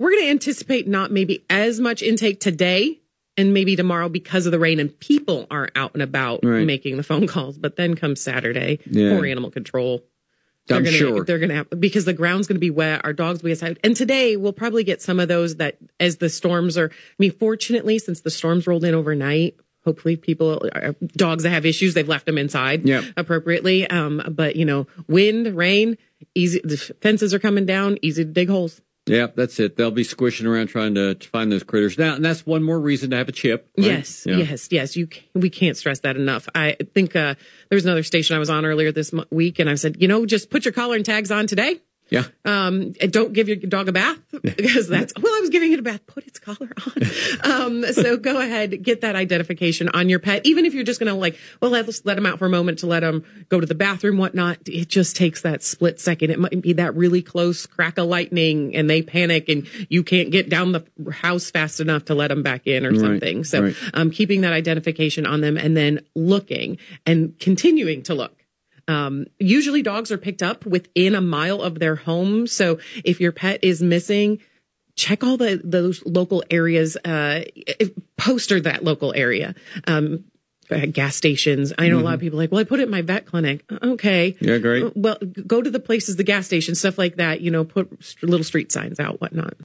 we're going to anticipate not maybe as much intake today and maybe tomorrow because of the rain and people aren't out and about making the phone calls. But then comes Saturday, poor animal control. They're going to have, because the ground's going to be wet. Our dogs will be outside. And today we'll probably get some of those that as the storms are, fortunately, since the storms rolled in overnight, hopefully dogs that have issues, they've left them inside appropriately. But wind, rain, easy. The fences are coming down, easy to dig holes. Yeah, that's it. They'll be squishing around trying to find those critters. Now, and that's one more reason to have a chip. Right? Yes. We can't stress that enough. I think there was another station I was on earlier this week, and I said, just put your collar and tags on today. Yeah. And don't give your dog a bath because I was giving it a bath. Put its collar on. So go ahead, get that identification on your pet. Even if you're just going to let's let him out for a moment to let him go to the bathroom, whatnot. It just takes that split second. It might be that really close crack of lightning and they panic and you can't get down the house fast enough to let them back in or something. So, keeping that identification on them and then looking and continuing to look. Usually dogs are picked up within a mile of their home. So if your pet is missing, check all those local areas, poster that local area. Gas stations. I know a lot of people are like, well, I put it in my vet clinic. Okay. Yeah, great. Well, go to the places, the gas stations, stuff like that, put little street signs out, whatnot.